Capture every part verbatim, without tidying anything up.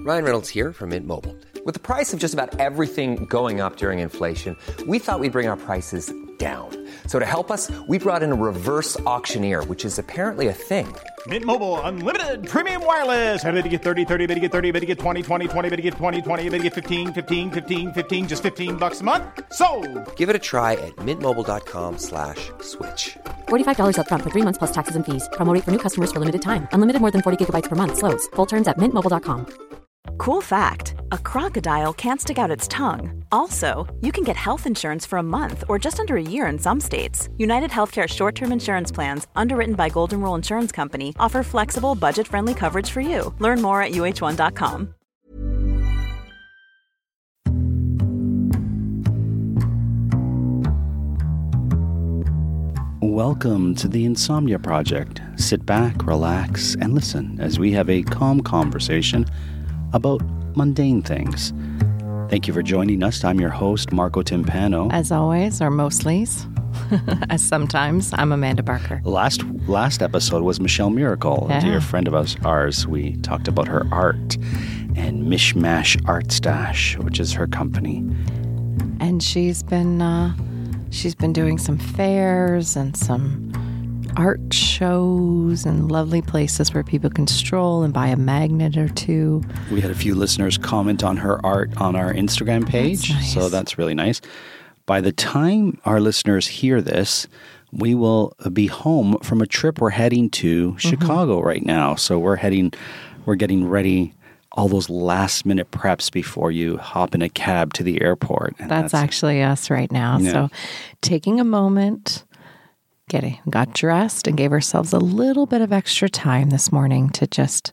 Ryan Reynolds here from Mint Mobile. With the price of just about everything going up during inflation, we thought we'd bring our prices down. So to help us, we brought in a reverse auctioneer, which is apparently a thing. Mint Mobile Unlimited Premium Wireless. How to get thirty, thirty, how to get thirty, how to get twenty, twenty, twenty, how to get twenty, twenty, how to get fifteen, fifteen, fifteen, fifteen, just fifteen bucks a month? Sold! Give it a try at mintmobile.com slash switch. forty-five dollars up front for three months plus taxes and fees. Promo rate for new customers for limited time. Unlimited more than forty gigabytes per month. Slows full terms at mint mobile dot com. Cool fact, a crocodile can't stick out its tongue. Also, you can get health insurance for a month or just under a year in some states. United Healthcare short-term insurance plans, underwritten by Golden Rule Insurance Company, offer flexible, budget-friendly coverage for you. Learn more at U H one dot com. Welcome to the Insomnia Project. Sit back, relax, and listen as we have a calm conversation about mundane things. Thank you for joining us. I'm your host, Marco Timpano. As always, or mostly, as sometimes, I'm Amanda Barker. Last last episode was Michelle Miracle, yeah. a dear friend of us, ours. We talked about her art and Mishmash Art Stash, which is her company. And she's been uh, she's been doing some fairs and some art shows and lovely places where people can stroll and buy a magnet or two. We had a few listeners comment on her art on our Instagram page, that's nice. So that's really nice. By the time our listeners hear this, we will be home from a trip we're heading to mm-hmm. Chicago right now. So we're heading, we're getting ready, all those last minute preps before you hop in a cab to the airport. And that's, that's actually us right now. Yeah. So taking a moment, getting got dressed and gave ourselves a little bit of extra time this morning to just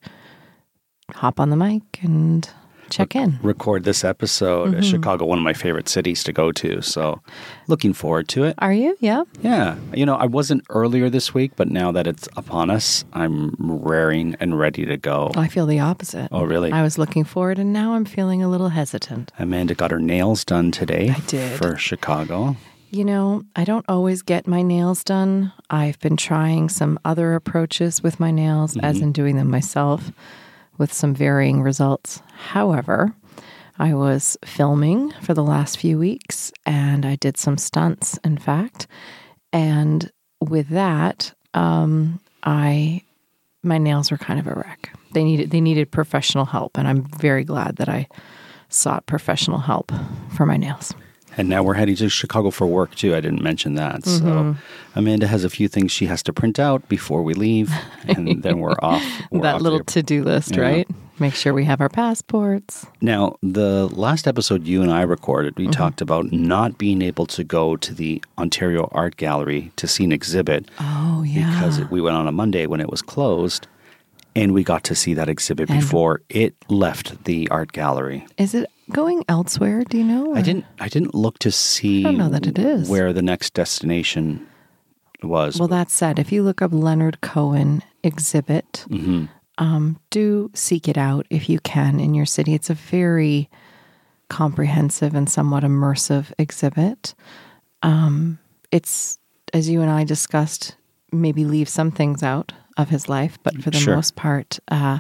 hop on the mic and check Re- in. Record this episode. Mm-hmm. Chicago, one of my favorite cities to go to. So looking forward to it. Are you? Yeah. Yeah. You know, I wasn't earlier this week, but now that it's upon us, I'm raring and ready to go. Oh, I feel the opposite. Oh, really? I was looking forward and now I'm feeling a little hesitant. Amanda got her nails done today. I did. For Chicago. You know, I don't always get my nails done. I've been trying some other approaches with my nails, mm-hmm. as in doing them myself, with some varying results. However, I was filming for the last few weeks, and I did some stunts, in fact. And with that, um, I my nails were kind of a wreck. They needed they needed professional help, and I'm very glad that I sought professional help for my nails. And now we're heading to Chicago for work, too. I didn't mention that. Mm-hmm. So Amanda has a few things she has to print out before we leave, and then we're off. We're that off little to, to-do list, yeah. Right? Make sure we have our passports. Now, the last episode you and I recorded, we mm-hmm. talked about not being able to go to the Ontario Art Gallery to see an exhibit. Oh, yeah. Because we went on a Monday when it was closed, and we got to see that exhibit and before it left the art gallery. Is it going elsewhere? Do you know? Or? I didn't. I didn't look to see. I don't know that it is. Where the next destination was. Well, that said, if you look up Leonard Cohen exhibit, mm-hmm. um, do seek it out if you can in your city. It's a very comprehensive and somewhat immersive exhibit. Um, it's, as you and I discussed, maybe leave some things out of his life, but for the sure. most part, uh,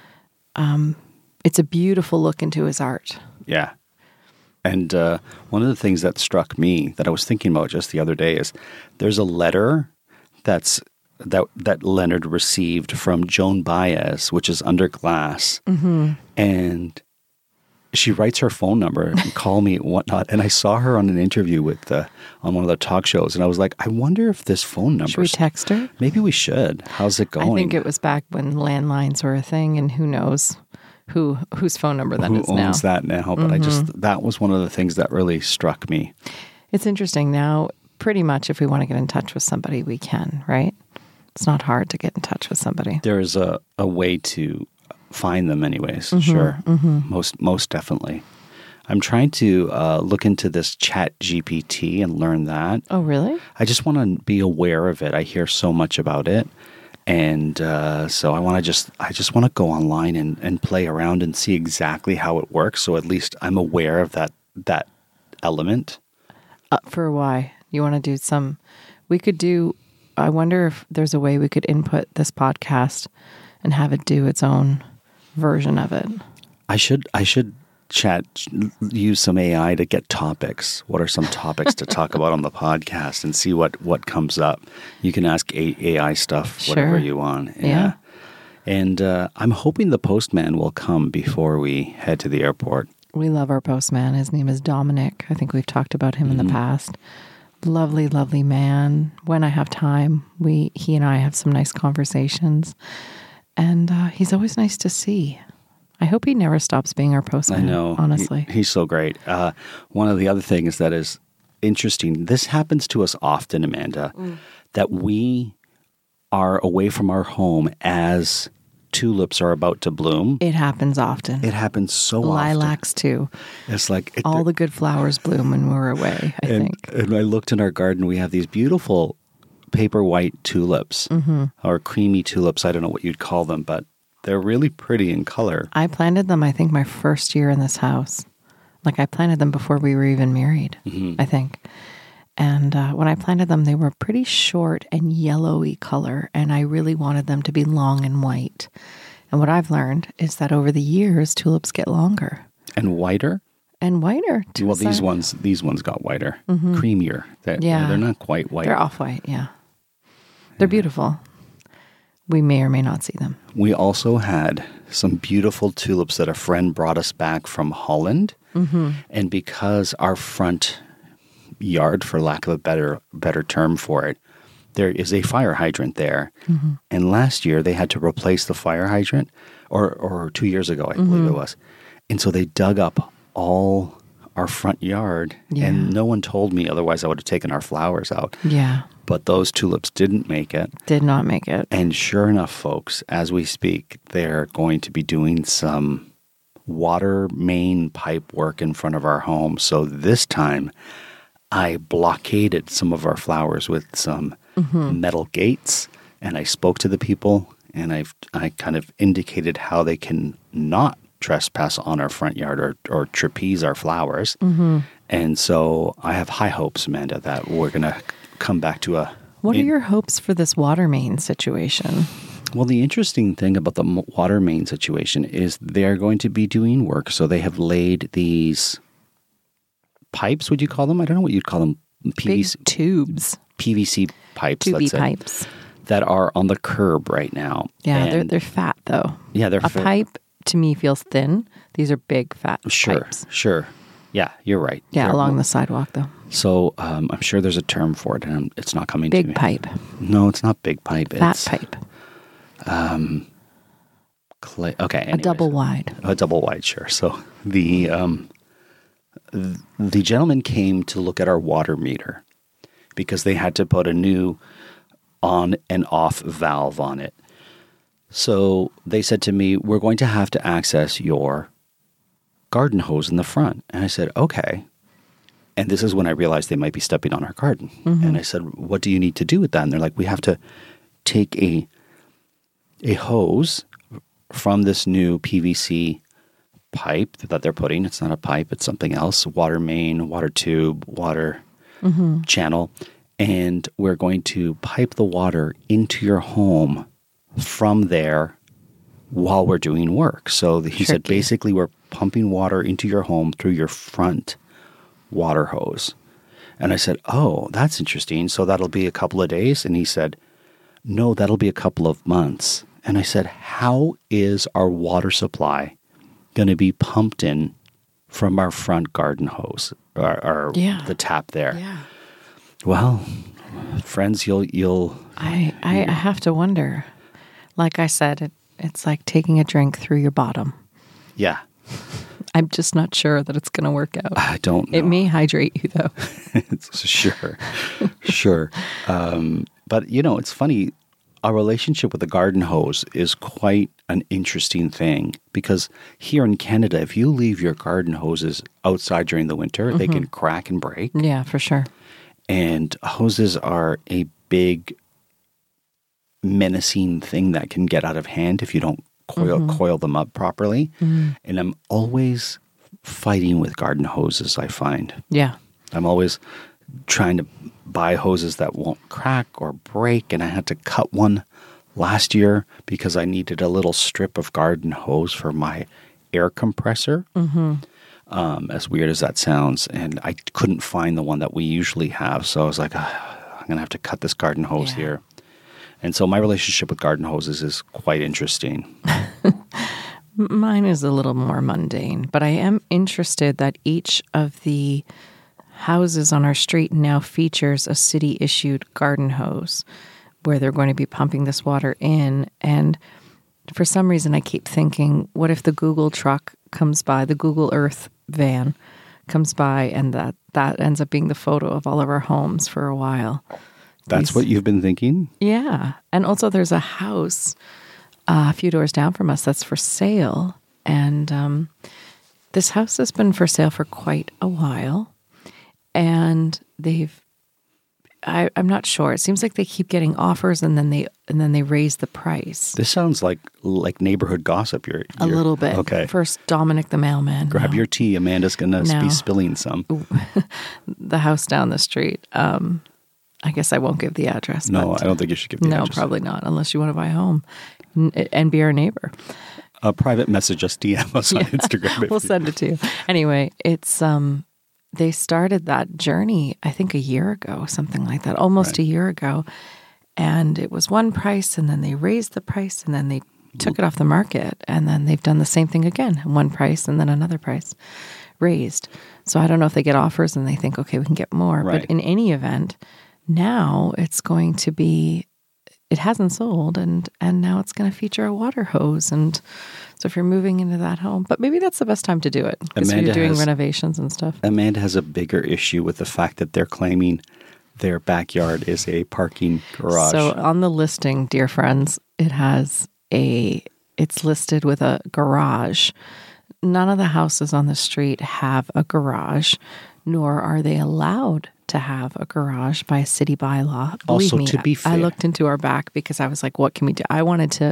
um, it's a beautiful look into his art. Yeah. And uh, one of the things that struck me that I was thinking about just the other day is there's a letter that's that that Leonard received from Joan Baez, which is under glass. Mm-hmm. And she writes her phone number and call me and whatnot. And I saw her on an interview with the, on one of the talk shows. And I was like, I wonder if this phone number. Should we text her? Maybe we should. How's it going? I think it was back when landlines were a thing, and who knows who whose phone number that who is now. Who owns that now? But mm-hmm. I just, that was one of the things that really struck me. It's interesting now. Pretty much if we want to get in touch with somebody, we can, right? It's not hard to get in touch with somebody. There is a, a way to find them anyways. Mm-hmm, sure. Mm-hmm. Most most definitely. I'm trying to uh, look into this Chat G P T and learn that. Oh, really? I just want to be aware of it. I hear so much about it. And uh, so I want to just, I just want to go online and, and play around and see exactly how it works. So at least I'm aware of that, that element. Uh, for why? You want to do some, we could do, I wonder if there's a way we could input this podcast and have it do its own version of it. I should I should chat use some A I to get topics. What are some topics to talk about on the podcast and see what, what comes up? You can ask A- AI stuff, Sure. whatever you want. Yeah. Yeah. And uh, I'm hoping the postman will come before we head to the airport. We love our postman. His name is Dominic. I think we've talked about him Mm-hmm. in the past. Lovely, lovely man. When I have time, we he and I have some nice conversations. And uh, he's always nice to see. I hope he never stops being our postman. I know. Honestly. He- he's so great. Uh, one of the other things that is interesting, this happens to us often, Amanda, Mm. that we are away from our home as tulips are about to bloom. It happens often. It happens so often. Lilacs too. It's like it, All the good flowers bloom when we're away, I and, think. and I looked in our garden. We have these beautiful paper white tulips Mm-hmm. or creamy tulips. I don't know what you'd call them, but they're really pretty in color. I planted them, I think, my first year in this house. Like I planted them before we were even married, Mm-hmm. I think. And uh, when I planted them, they were pretty short and yellowy color, and I really wanted them to be long and white. And what I've learned is that over the years, tulips get longer And whiter. and whiter. to Well, a these side. ones, these ones got whiter, creamier. They're, Mm-hmm. Yeah. they're not quite white. They're off-white, yeah. They're beautiful. We may or may not see them. We also had some beautiful tulips that a friend brought us back from Holland, Mm-hmm. and because our front yard, for lack of a better better term for it, there is a fire hydrant there, Mm-hmm. and last year they had to replace the fire hydrant, or or two years ago I believe Mm-hmm. it was, and so they dug up all our front yard, Yeah. and no one told me, otherwise I would have taken our flowers out. Yeah, But those tulips didn't make it. did not make it. And sure enough, folks, as we speak, they're going to be doing some water main pipe work in front of our home. So this time, I blockaded some of our flowers with some metal gates, and I spoke to the people, and I've I kind of indicated how they can not trespass on our front yard or, or trapeze our flowers. And so I have high hopes, Amanda, that we're going to come back to a What are your hopes for this water main situation? Well, the interesting thing about the m- water main situation is they're going to be doing work. So they have laid these pipes, would you call them? I don't know what you'd call them. P V C, Big tubes, P V C pipes, two B let's say, pipes. that are on the curb right now. Yeah, they're And- they're fat though. yeah, they're A fa- pipe to me feels thin. These are big fat Sure, pipes. sure. Yeah, you're right. Yeah, They're- along the sidewalk though. So um, I'm sure there's a term for it, and it's not coming to Big me. pipe, No, it's not big pipe. fat it's pipe, Clay. Okay, a anyways. double wide. A double wide, sure. So the um, th- the gentleman came to look at our water meter because they had to put a new on and off valve on it. So they said to me, "We're going to have to access your garden hose in the front." And I said, "Okay." And this is when I realized they might be stepping on our garden. And I said, "What do you need to do with that?" And they're like, "We have to take a a hose from this new P V C pipe that they're putting. It's not a pipe, it's something else. Water main, water tube, water channel. And we're going to pipe the water into your home from there while we're doing work." So he said, Tricky. basically, we're pumping water into your home through your front water hose. And I said, "Oh, that's interesting. So that'll be a couple of days?" And he said, "No, that'll be a couple of months." And I said, "How is our water supply going to be pumped in from our front garden hose or, or Yeah. the tap there?" Yeah. Well, friends, you'll you'll I, I, I have to wonder. Like I said, it, it's like taking a drink through your bottom. yeah. I'm just not sure that it's going to work out. I don't know. It may hydrate you though. Sure, sure. Um, but you know, it's funny. Our relationship with the garden hose is quite an interesting thing because here in Canada, if you leave your garden hoses outside during the winter, they can crack and break. Yeah, for sure. And hoses are a big menacing thing that can get out of hand if you don't coil coil them up properly. And I'm always fighting with garden hoses, I find. Yeah. I'm always trying to buy hoses that won't crack or break, and I had to cut one last year because I needed a little strip of garden hose for my air compressor. Mm-hmm. Um, as weird as that sounds, and I couldn't find the one that we usually have, so I was like, ah, I'm going to have to cut this garden hose Yeah. here. And so my relationship with garden hoses is quite interesting. Mine is a little more mundane, but I am interested that each of the houses on our street now features a city-issued garden hose where they're going to be pumping this water in. And for some reason, I keep thinking, what if the Google truck comes by, the Google Earth van comes by, and that, that ends up being the photo of all of our homes for a while? That's These- what you've been thinking? Yeah. And also there's a house uh, a few doors down from us that's for sale. And um, this house has been for sale for quite a while. And they've, I, I'm not sure. It seems like they keep getting offers and then they and then they raise the price. This sounds like like neighborhood gossip. You're, A you're little bit. Okay. First, Dominic the mailman. Grab No. your tea. Amanda's going to No. be spilling some. The house down the street. Um, I guess I won't give the address. No, but I don't think you should give the No, address. probably not, unless you want to buy a home and, and be our neighbor. A private message, just D M us on Instagram. if We'll you- send it to you. Anyway, it's um they started that journey, I think a year ago, something like that, almost Right. a year ago. And it was one price and then they raised the price and then they took it off the market and then they've done the same thing again, one price and then another price raised. So I don't know if they get offers and they think, okay, we can get more. Right. But in any event, now it's going to be, it hasn't sold and and now it's going to feature a water hose. And so if you're moving into that home, but maybe that's the best time to do it because Amanda you're doing has- renovations and stuff. Amanda has a bigger issue with the fact that they're claiming their backyard is a parking garage. So on the listing, dear friends, it has a, it's listed with a garage. None of the houses on the street have a garage, nor are they allowed to have a garage by a city bylaw. Believe Also, me, to be I fair- looked into our back because I was like, what can we do? I wanted to,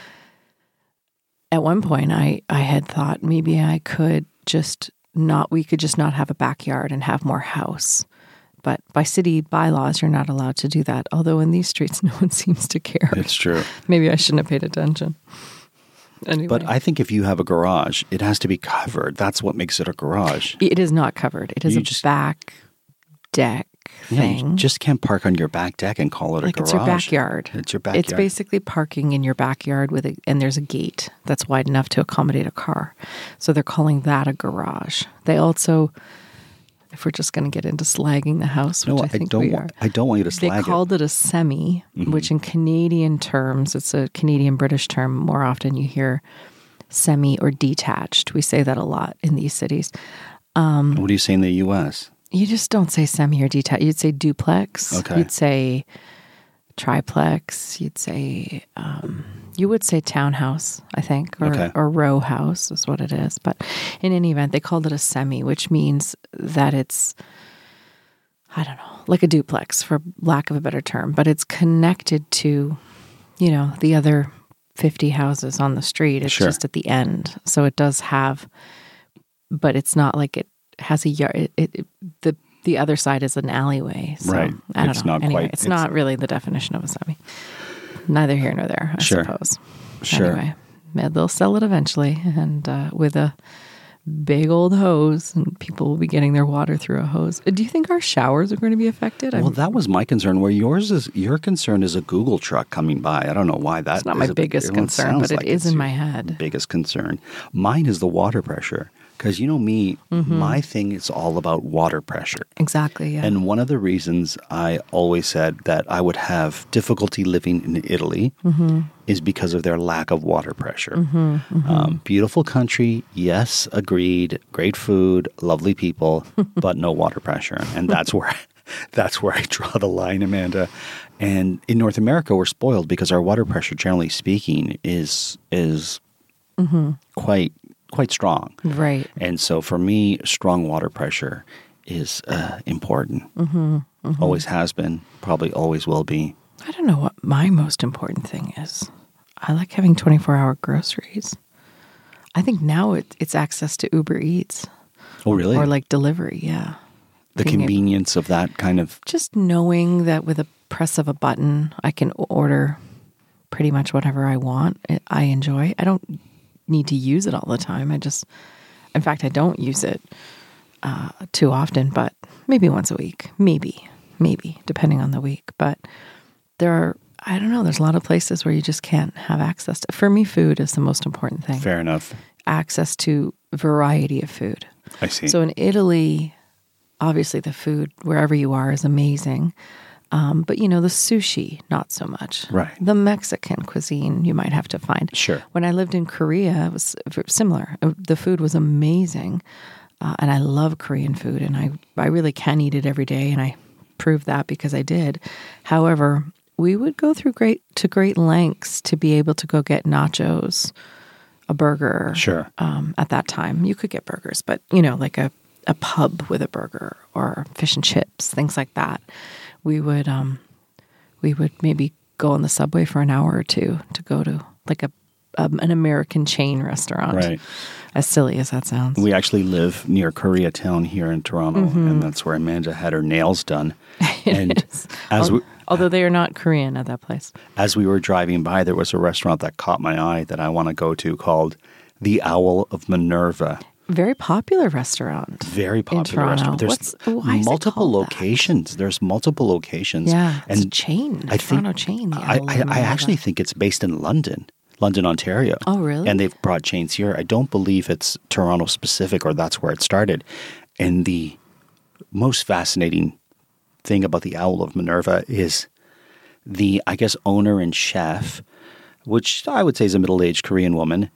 at one point, I, I had thought maybe I could just not, we could just not have a backyard and have more house. But by city bylaws, you're not allowed to do that. Although in these streets, no one seems to care. It's true. Maybe I shouldn't have paid attention. Anyway, But I think if you have a garage, it has to be covered. That's what makes it a garage. it is not covered. It is You a just- back deck Yeah, thing. you just can't park on your back deck and call it a like garage. it's your backyard. It's your backyard. It's basically parking in your backyard with a, and there's a gate that's wide enough to accommodate a car. So they're calling that a garage. They also, if we're just going to get into slagging the house, which No, I I think don't we want. are. I don't want you to They slag called it. it a semi, which in Canadian terms, it's a Canadian British term. More often you hear semi or detached. We say that a lot in these cities. What do you say in the U S? You just don't say semi or detached. You'd say duplex. Okay. You'd say triplex. You'd say, um, you would say townhouse, I think, or, Okay. or row house is what it is. But in any event, they called it a semi, which means that it's, I don't know, like a duplex for lack of a better term, but it's connected to, you know, the other fifty houses on the street. It's Sure. just at the end. So it does have, but it's not like it has a yard. It, it, it- the the other side is an alleyway. So, Right. I don't It's know. not anyway, quite- it's, it's- not really the definition of a semi. Neither here nor there, I Sure. suppose. Sure. Anyway, yeah, they'll sell it eventually, and uh, with a big old hose, and people will be getting their water through a hose. Do you think our showers are going to be affected? Well, I'm- that was my concern. Where yours is, your concern is a Google truck coming by. I don't know why that. It's not is my a- biggest well, concern, sounds but it like is it's in your my head. Biggest concern. Mine is the water pressure. Because you know me, Mm-hmm. my thing is all about water pressure. Exactly, yeah. And one of the reasons I always said that I would have difficulty living in Italy Mm-hmm. is because of their lack of water pressure. Um, beautiful country, yes, agreed. Great food, lovely people, but no water pressure. And that's where that's where I draw the line, Amanda. And in North America, we're spoiled because our water pressure, generally speaking, is is quite quite strong. Right. And so for me, strong water pressure is uh, important. Mm-hmm, mm-hmm. Always has been, probably always will be. I don't know what my most important thing is. I like having twenty-four hour groceries. I think now it, it's access to Uber Eats Oh, really? or like delivery, yeah. the being able- convenience of that kind of. Just knowing that with a press of a button, I can order pretty much whatever I want, I enjoy. I don't need to use it all the time. I just, in fact, I don't use it uh, too often, but maybe once a week, maybe, maybe, depending on the week. But there are, I don't know, there's a lot of places where you just can't have access to. For me, food is the most important thing. Fair enough. Access to variety of food. I see. So in Italy, obviously the food wherever you are is amazing. Um, but, you know, the sushi, not so much. Right. The Mexican cuisine, you might have to find. Sure. When I lived in Korea, it was similar. The food was amazing. Uh, and I love Korean food. And I, I really can eat it every day. And I proved that because I did. However, we would go through great to great lengths to be able to go get nachos, a burger. Sure. Um, at that time, you could get burgers, but, you know, like a, a pub with a burger or fish and chips, things like that. We would um, we would maybe go on the subway for an hour or two to go to like a um, an American chain restaurant. Right. As silly as that sounds. We actually live near Koreatown here in Toronto, Mm-hmm. and that's where Amanda had her nails done. And is. as we Although they are not Korean at that place. as we were driving by, there was a restaurant that caught my eye that I want to go to called The Owl of Minerva. Very popular restaurant. Very popular Toronto. restaurant. There's What's- why is it multiple called that? locations. There's multiple locations. Yeah, it's and a chain, a I Toronto think, chain, the I, Owl of I, I Minerva. actually think it's based in London, London, Ontario. Oh, really? And they've brought chains here. I don't believe it's Toronto specific, or that's where it started. And the most fascinating thing about the Owl of Minerva is the, I guess, owner and chef, which I would say is a middle-aged Korean woman,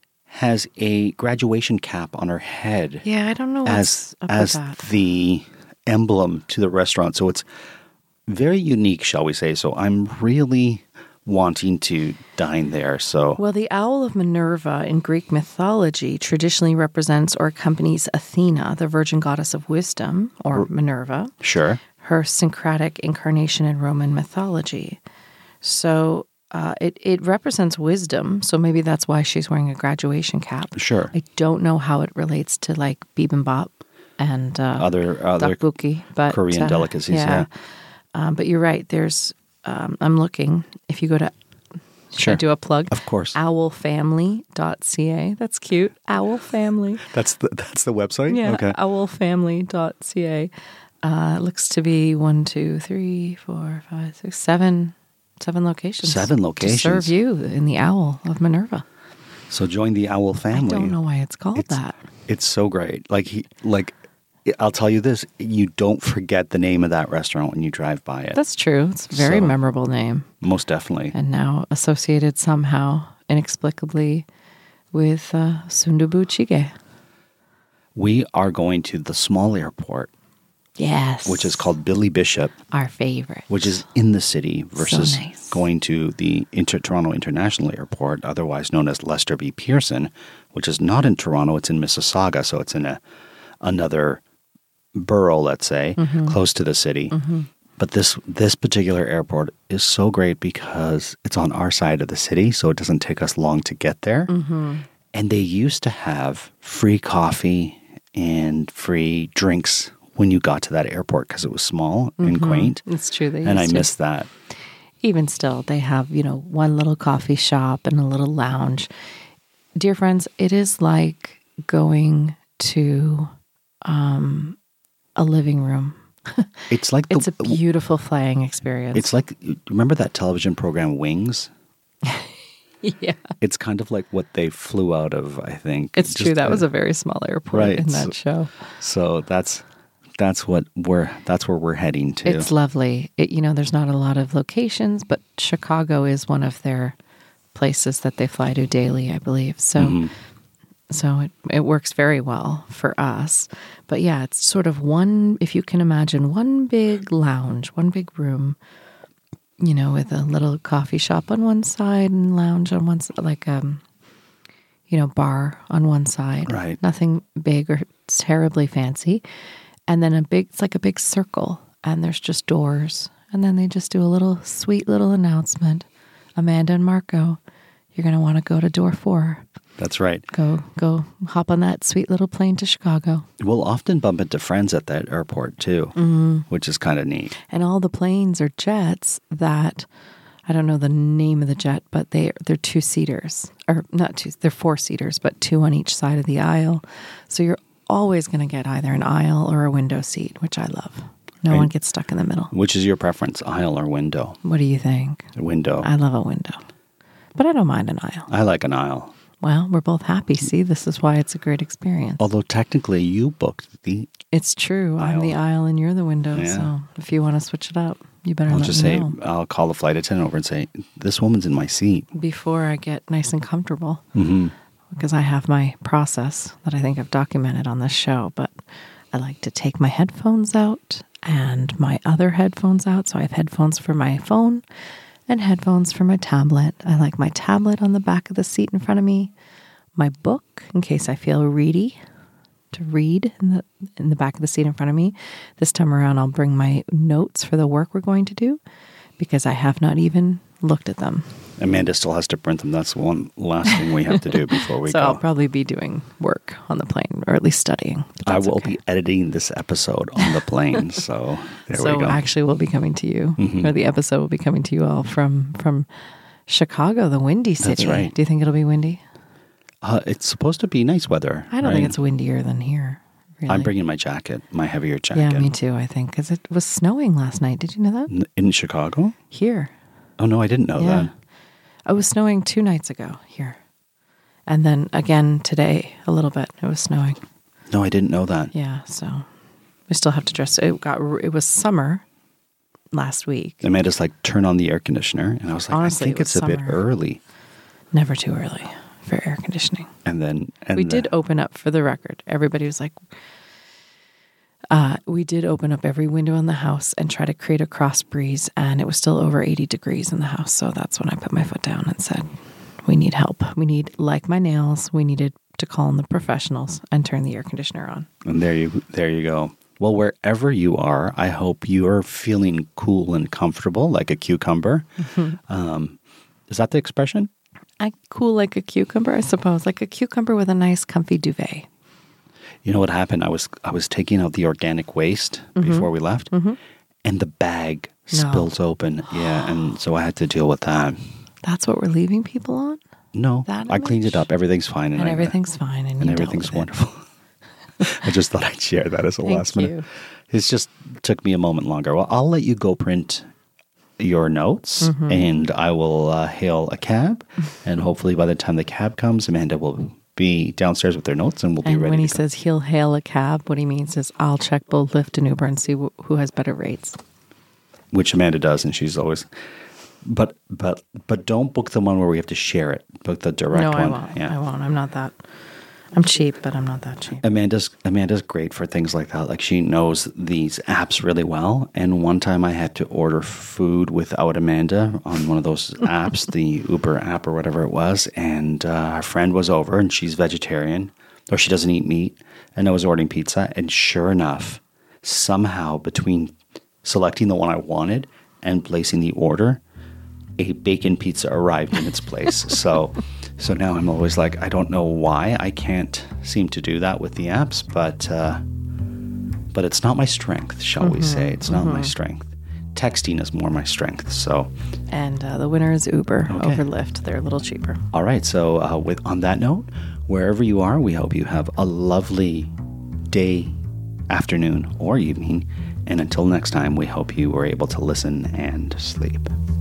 has a graduation cap on her head Yeah, I don't know as what's up as with that. the emblem to the restaurant. So it's very unique, shall we say. So I'm really wanting to dine there. So Well, the Owl of Minerva in Greek mythology traditionally represents or accompanies Athena, the virgin goddess of wisdom, or Minerva, sure. her syncretic incarnation in Roman mythology. So uh, it, it represents wisdom, so maybe that's why she's wearing a graduation cap. Sure. I don't know how it relates to like bibimbap and uh, Other other tteokbokki, but Korean uh, delicacies, yeah. Um, but you're right. There's, um, I'm looking. If you go to, should Sure. I do a plug? Of course. owl family dot c a. That's cute. Owl Family. That's the that's the website? Yeah. Okay. owl family dot c a. Uh, it looks to be one, two, three, four, five, six, seven, seven locations. Seven locations. To serve you in the Owl of Minerva. So join the Owl family. I don't know why it's called It's, that. it's so great. Like he like I'll tell you this, you don't forget the name of that restaurant when you drive by it. That's true. It's a very So- memorable name. Most definitely. And now associated somehow, inexplicably, with uh, Sundubu Chige. We are going to the small airport, Yes. which is called Billy Bishop, our favorite. which is in the city, versus nice. going to the Inter- Toronto International Airport, otherwise known as Lester B. Pearson, which is not in Toronto, it's in Mississauga, so it's in a another borough, let's say, Mm-hmm. close to the city. But this this particular airport is so great because it's on our side of the city, so it doesn't take us long to get there. Mm-hmm. And they used to have free coffee and free drinks when you got to that airport because it was small and quaint. It's true. They And I used to. miss that. Even still, they have, you know, one little coffee shop and a little lounge. Dear friends, it is like going to um, a living room. It's like the, It's a beautiful flying experience. It's like, remember that television program Wings? yeah. It's kind of like what they flew out of, I think. It's Just true. That a- was a very small airport Right, in that so- show. So that's that's what we're that's where we're heading to. It's lovely. It, you know, there's not a lot of locations, but Chicago is one of their places that they fly to daily, I believe. So, Mm-hmm. so it it works very well for us. But yeah, it's sort of one, if you can imagine, one big lounge, one big room. You know, with a little coffee shop on one side and lounge on one side, like um, you know, bar on one side. Right. Nothing big or terribly fancy. And then a big, it's like a big circle, and there's just doors. And then they just do a little sweet little announcement. Amanda and Marco, you're going to want to go to door four. That's right. Go, go hop on that sweet little plane to Chicago. We'll often bump into friends at that airport too, Mm-hmm. which is kind of neat. And all the planes are jets that I don't know the name of the jet, but they they're two seaters, or not two. They're four seaters, but two on each side of the aisle. So you're always going to get either an aisle or a window seat, which I love. No Right. one gets stuck in the middle. Which is your preference, aisle or window? What do you think? Window. I love a window, but I don't mind an aisle. I like an aisle. Well, we're both happy. See, this is why it's a great experience. Although technically you booked the... It's true. I'm the aisle and you're the window. Yeah. So if you want to switch it up, you better I'll let just me say, know. I'll call the flight attendant over and say, this woman's in my seat. Before I get nice and comfortable. Mm-hmm. Because I have my process that I think I've documented on this show, but I like to take my headphones out and my other headphones out. So I have headphones for my phone and headphones for my tablet. I like my tablet on the back of the seat in front of me, my book in case I feel ready to read in the in the back of the seat in front of me. This time around, I'll bring my notes for the work we're going to do because I have not even looked at them. Amanda still has to print them. That's one last thing we have to do before we so go. I'll probably be doing work on the plane, or at least studying. I will okay. be editing this episode on the plane. So there so we go. actually, we'll be coming to you, Mm-hmm. or the episode will be coming to you all from from Chicago, the windy city. That's right. Do you think it'll be windy? Uh, it's supposed to be nice weather. I don't right? think it's windier than here. Really. I'm bringing my jacket, my heavier jacket. Yeah, me too, I think, because it was snowing last night. Did you know that? N- In Chicago? Here. Oh, no, I didn't know Yeah. that. It was snowing two nights ago here. And then again today, a little bit. It was snowing. No, I didn't know that. Yeah, so we still have to dress. It got. It was summer last week. Amanda's like, turn on the air conditioner. And I was like, Honestly, I think it was it's a bit summer. early. Never too early for air conditioning. And then... And we the- did open up, for the record. Everybody was like, uh, we did open up every window in the house and try to create a cross breeze, and it was still over eighty degrees in the house. So that's when I put my foot down and said, we need help. We need, like my nails, we needed to call in the professionals and turn the air conditioner on. And there you, there you go. Well, wherever you are, I hope you are feeling cool and comfortable like a cucumber. Mm-hmm. Um, is that the expression? I cool like a cucumber, I suppose, like a cucumber with a nice comfy duvet. You know what happened? I was I was taking out the organic waste Mm-hmm. before we left, and the bag No. spills open. Yeah, and so I had to deal with that. That's what we're leaving people on? No, That I cleaned it image? up. Everything's fine, And I- everything's fine. And, and you dealt everything's with it. wonderful. I just thought I'd share that as a Thank last minute. you. It's just took me a moment longer. Well, I'll let you go print your notes, Mm-hmm. and I will uh, hail a cab. And hopefully, by the time the cab comes, Amanda will be downstairs with their notes, and we'll be And ready. when he to go. says he'll hail a cab, what he means is I'll check both Lyft and Uber and see wh- who has better rates. Which Amanda does, and she's always. But but but don't book the one where we have to share it. Book the direct no, one. I won't. Yeah. I won't. I'm not that. I'm cheap, but I'm not that cheap. Amanda's Amanda's great for things like that. Like she knows these apps really well. And one time I had to order food without Amanda on one of those apps, the Uber app or whatever it was. And uh, our friend was over, and she's vegetarian, or she doesn't eat meat. And I was ordering pizza, and sure enough, somehow between selecting the one I wanted and placing the order, a bacon pizza arrived in its place. So so now I'm always like, I don't know why I can't seem to do that with the apps, but uh, but it's not my strength, shall we say. It's not my strength. Texting is more my strength. So, And uh, the winner is Uber Okay. over Lyft. They're a little cheaper. all right. So uh, with on that note, wherever you are, we hope you have a lovely day, afternoon, or evening. And until next time, we hope you were able to listen and sleep.